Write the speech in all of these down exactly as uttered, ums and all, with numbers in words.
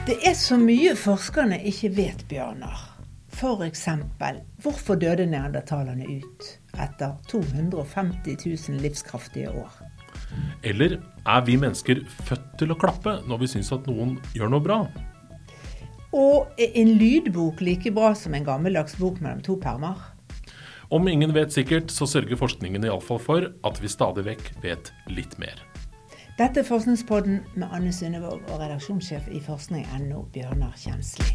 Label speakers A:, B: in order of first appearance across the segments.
A: Det er så mye forskerne ikke vet, Bjørnar. For eksempel, hvorfor døde neandertalerne ut etter to hundre og femti tusen livskraftige år?
B: Eller er vi mennesker født til å klappe når vi synes at noen gjør noe bra?
A: Og er en lydbok like bra som en gammeldags bok mellom to permer?
B: Om ingen vet sikkert, så sørger forskningen i alle fall for at vi stadig vekk vet litt mer.
A: Dette er Forskningspodden med Anne Sundevåg og redaksjonssjef i forskning punktum no, Bjørnar Kjensli.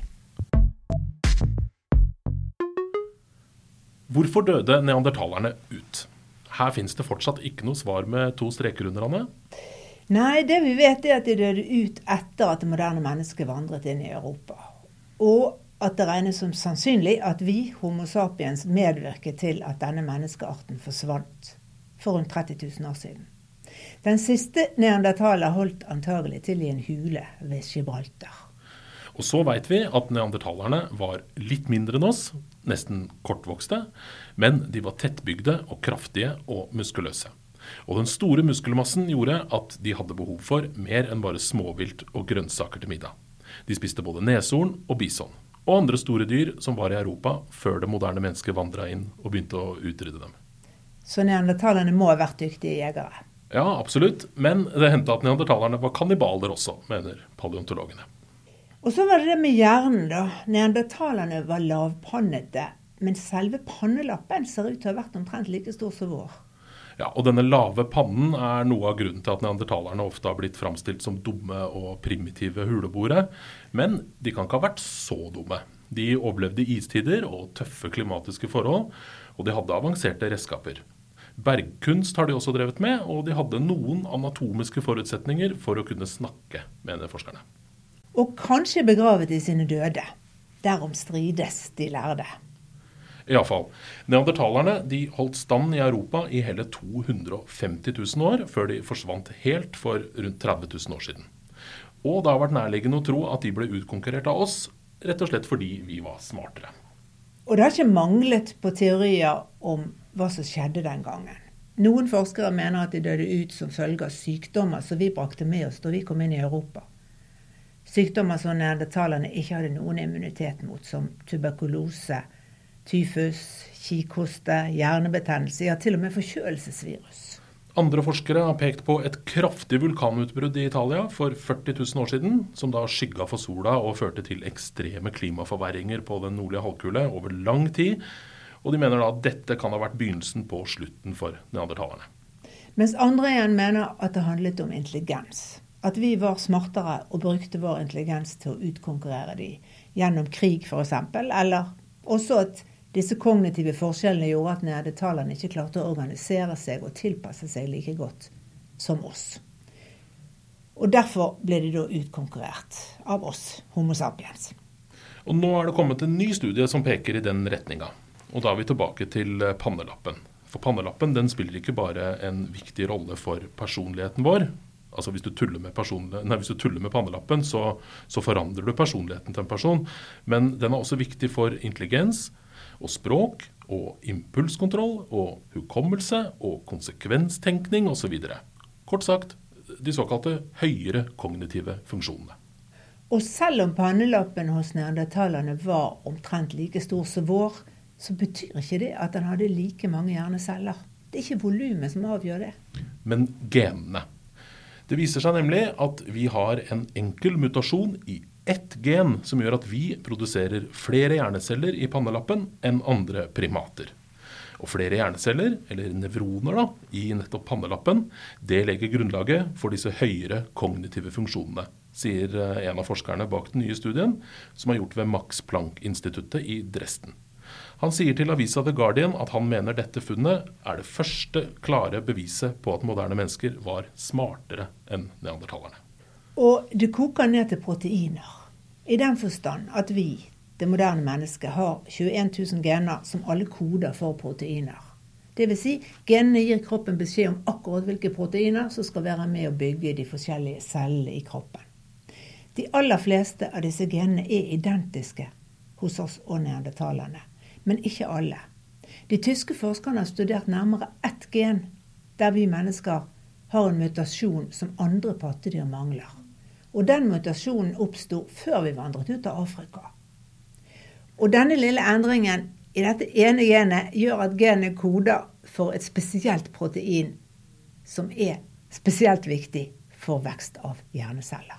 B: Hvorfor døde neandertalerne ut? Her finnes det fortsatt ikke noe svar med to streker under, Anne.
A: Nei, det vi vet er at de døde ut etter at det moderne mennesket vandret inn i Europa. Og at det regnes som sannsynlig at vi, homo sapiens, medvirket til at denne menneskearten forsvant for rundt tretti tusen år siden. Den siste neandertaler holdt antagelig til i en hule ved Gibraltar.
B: Og så vet vi at neandertalerne var litt mindre enn oss, nesten kortvokste, men de var tettbygde og kraftige og muskuløse. Og den store muskelmassen gjorde at de hadde behov for mer enn bare småvilt og grønnsaker til middag. De spiste både neshorn og bison, og andre store dyr som var i Europa før det moderne mennesket vandret inn og begynte å utrydde dem.
A: Så neandertalerne må ha vært dyktige jegere?
B: Ja, absolutt, men det hendte at neandertalerne var kannibaler også, mener paleontologene.
A: Og så var det det med hjernen da. Neandertalerne var lavpannete, men selve pannelappen ser ut til å ha vært omtrent like stor som vår.
B: Ja, og denne lave pannen er noe av grunnen til at neandertalerne ofte har blitt fremstilt som dumme og primitive huleboere, men de kan ikke ha vært så dumme. De overlevde istider og tøffe klimatiske forhold, og de hadde avanserte redskaper. Bergkunst har de også drevet med, og de hadde noen anatomiske forutsetninger for å kunne snakke, mener forskerne.
A: Og kanskje begravet i sine døde. Derom strides de lærde.
B: I alle fall, neandertalerne de holdt stand i Europa i hele to hundre og femti tusen år, før de forsvant helt for rundt tretti tusen år siden. Og det har vært nærliggende å tro at de ble utkonkurrert av oss, rett og slett fordi vi var smartere.
A: Og det har ikke manglet på teorier om hva som skjedde den gangen. Noen forskere mener at de døde ut som følge av sykdommer som vi brakte med oss da vi kom inn i Europa. Sykdommer som neandertalerne ikke hadde noen immunitet mot, som tuberkulose, tyfus, kikhoste, hjernebetennelse, ja til og med forkjølelsesvirus.
B: Andre forskere har pekt på et kraftig vulkanutbrudd i Italia for førti tusen år siden, som da skygga for sola og førte til ekstreme klimaforverringer på den nordlige halvkule over lang tid. Og de mener da at dette kan ha vært begynnelsen på slutten for neandertalerne.
A: Mens andre igjen mener at det handlet om intelligens. At vi var smartere og brukte vår intelligens til å utkonkurrere de gjennom krig for eksempel, eller også at disse kognitive forskjellene gjorde at neandertalerne ikke klarte å organisere seg og tilpasse seg like godt som oss. Og derfor ble de da utkonkurrert av oss, homo sapiens.
B: Og nå er det kommet en ny studie som peker i den retninga. Og da er vi tilbake til pannelappen. For pannelappen den spiller ikke bare en viktig rolle for personligheten vår. Altså hvis du tuller med, nei, hvis du tuller med pannelappen, så, så forandrer du personligheten til en person. Men den er også viktig for intelligens og språk og impulskontroll og hukommelse og konsekvenstenkning og så videre. Kort sagt, de såkalte høyere kognitive funksjonene.
A: Og selv om pannelappen hos neandertalerne var omtrent like stor som vår, så betyr ikke det at den hadde like mange hjerneceller. Det er ikke volumet som avgjør det.
B: Men genene. Det viser seg nemlig at vi har en enkel mutasjon i ett gen som gjør at vi produserer flere hjerneceller i pannelappen enn andre primater. Og flere hjerneceller, eller nevroner da, i nettopp pannelappen, det legger grunnlaget for disse høyere kognitive funksjonene, sier en av forskerne bak den nye studien, som er gjort ved Max Planck-instituttet i Dresden. Han sier til avisa The Guardian at han mener dette funnet er det første klare beviset på at moderne mennesker var smartere enn neandertalerne.
A: Og det koker ned til proteiner. I den forstand at vi, det moderne mennesket, har tjueen tusen gener som alle koder for proteiner. Det vil si, genene gir kroppen beskjed om akkurat hvilke proteiner som skal være med å bygge de forskjellige cellene i kroppen. De aller fleste av disse genene er identiske hos oss og neandertalerne. Men ikke alle. De tyske forskerne har studert nærmere ett gen, der vi mennesker har en mutasjon som andre pattedyr mangler. Og den mutasjonen oppstod før vi vandret ut av Afrika. Og denne lille endringen i dette ene genet gjør at genet koder for et spesielt protein som er spesielt viktig for vekst av hjerneceller.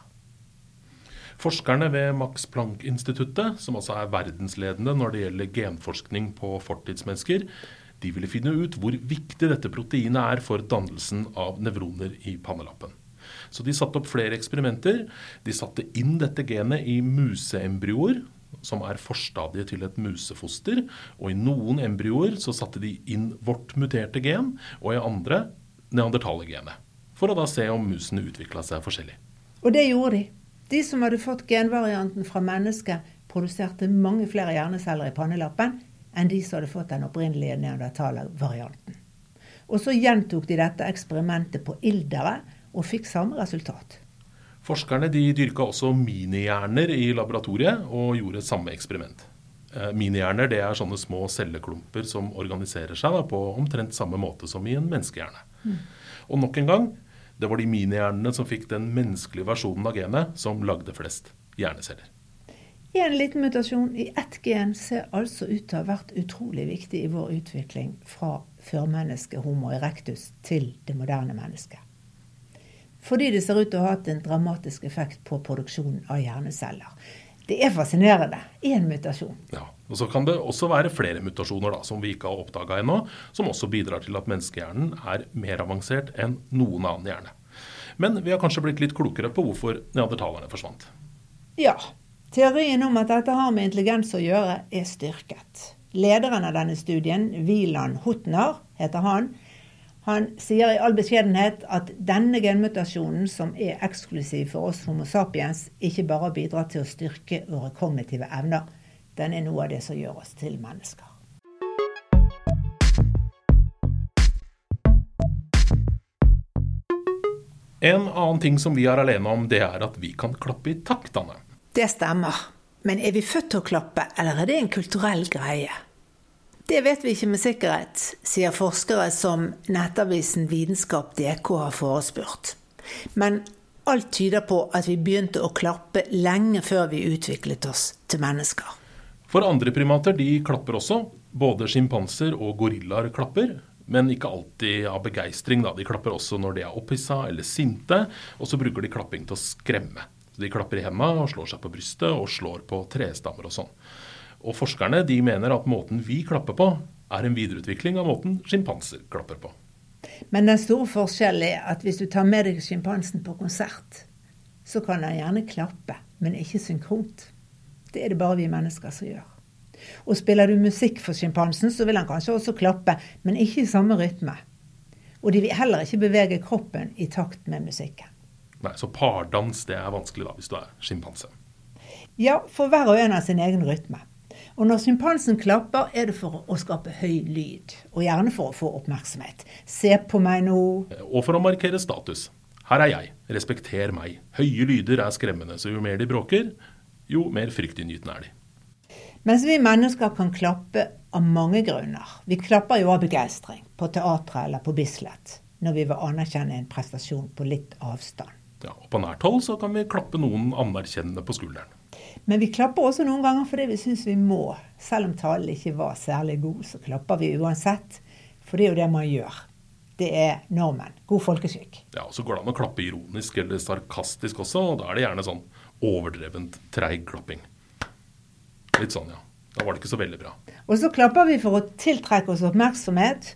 B: Forskerne ved Max Planck-instituttet, som også er verdensledende når det gjelder genforskning på fortidsmennesker, de ville finne ut hvor viktig dette proteinet er for dannelsen av nevroner i pannelappen. Så de satte opp flere eksperimenter. De satte inn dette genet i museembryoer, som er forstadiet til et musefoster, og i noen embryoer så satte de inn vårt muterte gen, og i andre neandertalergenet, for å da se om musene utviklet seg forskjellig.
A: Og det gjorde de. De som hadde fått genvarianten fra mennesket, produserte mange flere hjerneceller i pannelappen enn de som hadde fått den opprinnelige neandertalervarianten. Og så gjentok de dette eksperimentet på ildere og fikk samme resultat.
B: Forskerne de dyrket også minihjerner i laboratoriet og gjorde samme eksperiment. Minihjerner det er sånne små celleklumper som organiserer seg da, på omtrent samme måte som i en menneskehjerne. Mm. Og nok en gang, det var de minihjernene som fikk den menneskelige versjonen av genet som lagde flest hjerneceller.
A: En liten mutasjon i ett gen ser altså ut til å ha vært utrolig viktig i vår utvikling fra førmenneske Homo erectus til det moderne mennesket. Fordi det ser ut til å ha hatt en dramatisk effekt på produksjonen av hjerneceller. Det er fascinerende. En mutasjon.
B: Ja, og så kan det også være flere mutasjoner da, som vi ikke har oppdaget ennå, som også bidrar til at menneskehjernen er mer avansert enn noen annen hjerne. Men vi har kanskje blitt litt klokere på hvorfor neandertalerne forsvant.
A: Ja, teorien om at dette har med intelligens å gjøre er styrket. Lederen av denne studien, Wieland Huttner, heter han, han sier i all beskjedenhet at denne genmutasjonen som er eksklusiv for oss homo sapiens, ikke bare bidrar til å styrke våre kognitive evner, den er noe av det som gjør oss til mennesker.
B: En annen ting som vi er alene om, det er at vi kan klappe i takt, Anne.
A: Det stemmer. Men er vi født til å klappe, eller er det en kulturell greie? Det vet vi ikke med sikkerhet, sier forskere som nettavisen Vitenskap D K har forespurt. Men alt tyder på at vi begynte å klappe lenge før vi utviklet oss til mennesker.
B: For andre primater, de klapper også. Både skimpanser og gorillaer klapper, men ikke alltid av begeistring. Da. De klapper også når de er opphisset eller sinte, og så bruker de klapping til å skremme. Så de klapper i hendene og slår seg på brystet og slår på trestammer og sånn. Og forskerne de mener at måten vi klapper på er en videreutvikling av måten skimpanser klapper på.
A: Men den store forskjellen er at hvis du tar med deg skimpansen på konsert, så kan den gjerne klappe, men ikke synkront. Det er det bare vi mennesker som gjør. Og spiller du musikk for skimpansen, så vil han kanskje også klappe, men ikke i samme rytme. Og de vil heller ikke bevege kroppen i takt med musikken.
B: Nei, så pardans det er vanskelig da, hvis du er skimpanse.
A: Ja, for hver og en av sin egen rytme. Og når skimpansen klapper, er det for å skape høy lyd, og gjerne for å få oppmerksomhet. Se på meg nå.
B: Og for å markere status. Her er jeg, respekter meg. Høye lyder er skremmende, så jo mer de bråker, jo mer fryktinngytende er de.
A: Mens vi mennesker kan klappe av mange grunner. Vi klapper jo av begeistring, på teatret eller på Bislett, når vi vil anerkjenne en prestasjon på litt avstand.
B: Ja, og på nært hold så kan vi klappe noen anerkjennende på skulderen.
A: Men vi klapper også noen ganger fordi vi synes vi må. Selv om talen ikke var særlig god, så klapper vi uansett. For det er jo det man gjør. Det er normen. God folkeskikk.
B: Ja, og så går det an å klappe ironisk eller sarkastisk også, og da er det gjerne sånn overdrevent treig klapping. Litt sånn, ja. Da var det ikke så veldig bra.
A: Og så klapper vi for å tiltrekke oss oppmerksomhet.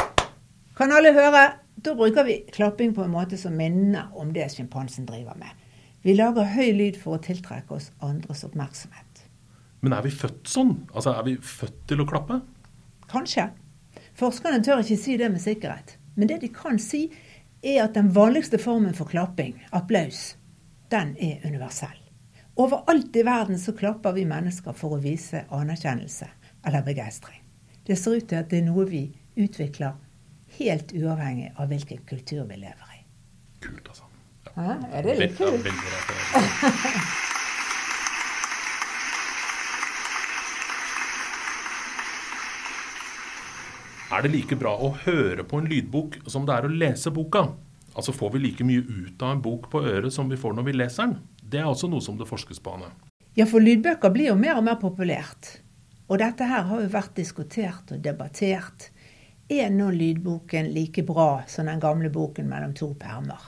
A: Kan alle høre? Da bruker vi klapping på en måte som minner om det skimpansen driver med. Vi lager høy lyd for å tiltrekke oss andres oppmerksomhet.
B: Men er vi født sånn? Altså, er vi født til å klappe?
A: Kanskje. Forskerne tør ikke si det med sikkerhet. Men det de kan si, er at den vanligste formen for klapping, applaus, den er universell. Overalt i verden så klapper vi mennesker for å vise anerkjennelse eller begeistring. Det ser ut til at det er noe vi utvikler helt uavhengig av hvilken kultur vi lever i.
B: Kult, altså.
A: Ja, er det litt kult?
B: Er det like bra å høre på en lydbok som det er å lese boka? Altså får vi like mye ut av en bok på øret som vi får når vi leser den? Det er også noe som det forskes på, Anne.
A: Ja, for lydbøker blir jo mer og mer populært. Og dette her har jo vært diskutert og debattert. Er nå lydboken like bra som den gamle boken mellom to permer?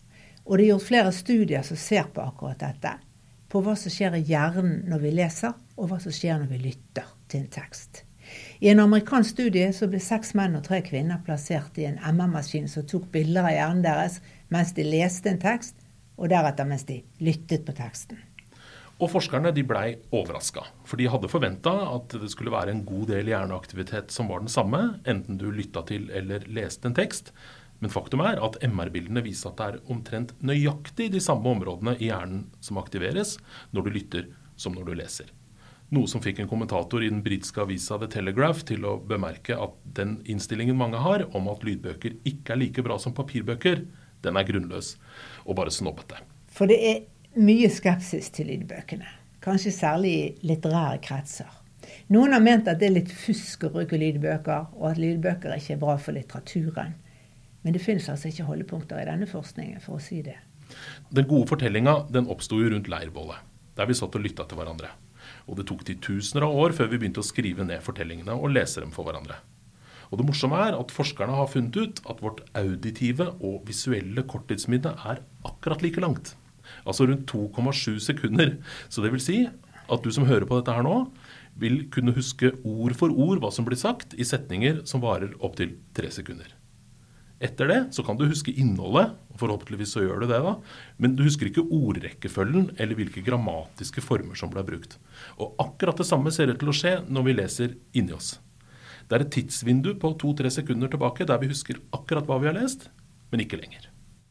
A: Og det er gjort flere studier som ser på akkurat dette. På hva som skjer i hjernen når vi leser, og hva som skjer når vi lytter til en tekst. I en amerikansk studie så ble seks menn og tre kvinner plassert i en M R-maskin som tok bilder av hjernen deres mens de leste en tekst, og deretter mens de lyttet på teksten.
B: Og forskerne de blei overrasket, for de hadde forventet at det skulle være en god del hjerneaktivitet som var den samme, enten du lyttet til eller leste en tekst. Men faktum er at M R-bildene viser at det er omtrent nøyaktig de samme områdene i hjernen som aktiveres når du lytter som når du leser. Noe som fikk en kommentator i den britiske avisa The Telegraph til å bemerke at den innstillingen mange har om at lydbøker ikke er like bra som papirbøker, den er grunnløs og bare snobbete.
A: For det er mye skepsis til lydbøkene, kanskje særlig i litterære kretser. Noen har ment at det er litt fusk å bruke lydbøker, og at lydbøker ikke er bra for litteraturen. Men det finnes altså ikke holdepunkter i denne forskningen, for å si det.
B: Den gode fortellingen, den oppstod jo rundt leirbålet, der vi satt og lyttet til hverandre. Og det tok titusener av år før vi begynte å skrive ned fortellingene og lese dem for hverandre. Og det morsomme er at forskerne har funnet ut at vårt auditive og visuelle korttidsminne er akkurat like langt. Altså rundt to komma sju sekunder. Så det vil si at du som hører på dette her nå, vil kunne huske ord for ord hva som blir sagt i setninger som varer opp til tre sekunder. Etter det så kan du huske innholdet, og forhåpentligvis så gjør du det da, men du husker ikke ordrekkefølgen eller hvilke grammatiske former som ble brukt. Og akkurat det samme ser ut til å skje når vi leser inni oss. Det er et tidsvindu på to til tre sekunder tilbake der vi husker akkurat hva vi har lest, men ikke lenger.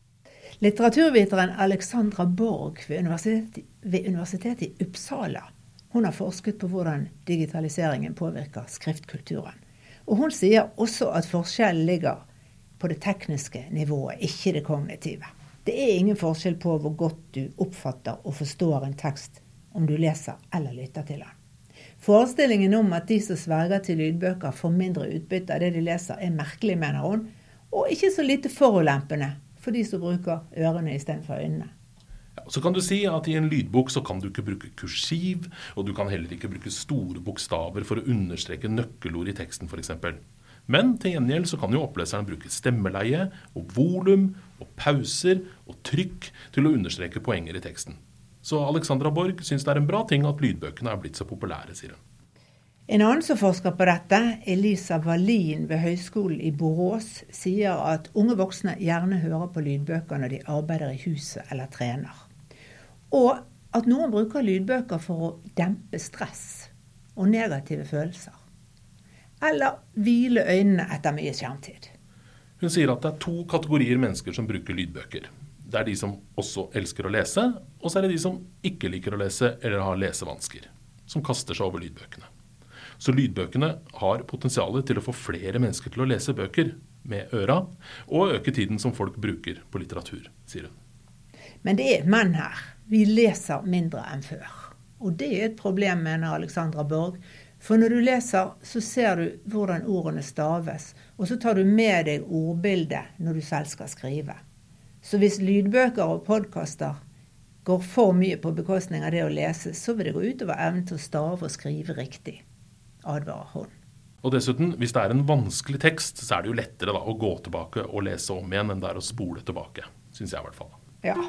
A: Litteraturviteren Alexandra Borg ved universitetet, ved universitetet i Uppsala, hun har forsket på hvordan digitaliseringen påvirker skriftkulturen. Og hun sier også at forskjellen ligger på det tekniske nivået, ikke det kognitive. Det er ingen forskjell på hvor godt du oppfatter og forstår en tekst om du leser eller lytter til den. Forestillingen om at de som sverger til lydbøker får mindre utbytte av det de leser er merkelig, mener hun, og ikke så lite forulempende for de som bruker ørene i stedet for øynene.
B: Ja, så kan du si at i en lydbok så kan du ikke bruke kursiv, og du kan heller ikke bruke store bokstaver for å understreke nøkkelord i teksten for eksempel. Men til gjengjeld så kan jo oppleseren bruke stemmeleie og volum og pauser og trykk til å understreke poenger i teksten. Så Alexandra Borg synes det er en bra ting at lydbøkene er blitt så populære, sier hun.
A: En annen som forsker på dette, Elisa Wallin ved Høgskolen i Borås, sier at unge voksne gjerne hører på lydbøker når de arbeider i huset eller trener. Og at noen bruker lydbøker for å dempe stress og negative følelser. Eller hvile øynene etter mye skjermtid.
B: Hun sier at det er to kategorier mennesker som bruker lydbøker. Det er de som også elsker å lese, og så er det de som ikke liker å lese eller har lesevansker, som kaster seg over lydbøkene. Så lydbøkene har potensialet til å få flere mennesker til å lese bøker med øra, og øke tiden som folk bruker på litteratur, sier hun.
A: Men det er et men her. Vi leser mindre enn før. Og det er et problem, mener Alexandra Borg. For når du leser, så ser du hvordan ordene staves, og så tar du med deg ordbildet når du selv skal skrive. Så hvis lydbøker og podcaster går for mye på bekostning av det å lese, så vil det gå utover evnen til å stave og skrive riktig, advarer hun.
B: Og dessuten, hvis det er en vanskelig tekst, så er det jo lettere da, å gå tilbake og lese om igjen enn det er å spole tilbake, synes jeg i hvert fall.
A: Ja.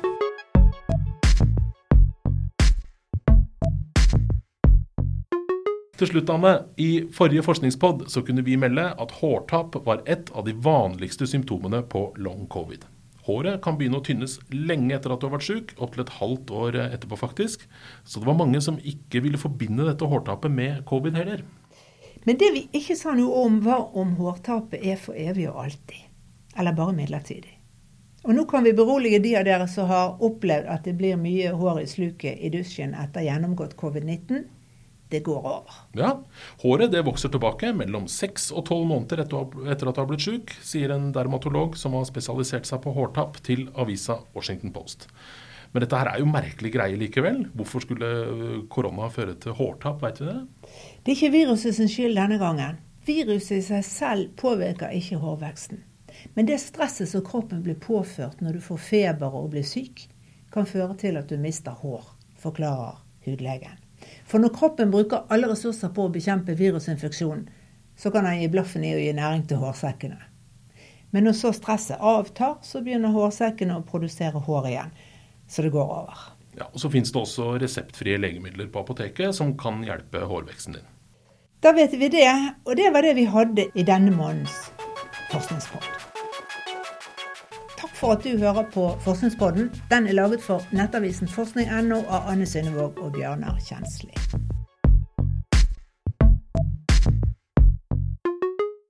B: Til slutt, Anne, i forrige forskningspodd så kunne vi melde at hårtap var et av de vanligste symptomene på long covid. Håret kan begynne å tynnes lenge etter at du har vært syk, opp til et halvt år etterpå faktisk. Så det var mange som ikke ville forbinde dette hårtapet med covid heller.
A: Men det vi ikke sa noe om var om hårtapet er for evig og alltid, eller bare midlertidig. Og nå kan vi berolige de av dere som har opplevd at det blir mye hår i sluket i dusjen etter gjennomgått covid nitten. Det går over.
B: Ja, håret det vokser tilbake mellom seks og tolv måneder etter at du har blitt syk, sier en dermatolog som har spesialisert seg på hårtapp til avisa Washington Post. Men dette her er jo merkelig greie likevel. Hvorfor skulle korona føre til hårtapp, vet du det?
A: Det er ikke viruset sin skyld denne gangen. Viruset i seg selv påvirker ikke hårveksten. Men det stresset som kroppen blir påført når du får feber og blir syk, kan føre til at du mister hår, forklarer hudlegen. For når kroppen bruker alle ressurser på å bekjempe virusinfeksjon, så kan den gi blaffen i å gi næring til hårsekkene. Men når så stresset avtar, så begynner hårsekkene å produsere hår igjen, så det går over.
B: Ja, og så finnes det også reseptfrie legemidler på apoteket som kan hjelpe hårveksten din.
A: Da vet vi det, og det var det vi hadde i denne månedens forskningspodd. Takk for at du hører på Forskningspodden. Den er laget for nettavisen forskning punktum no av Anne Synnevåg og Bjørnar Kjensli.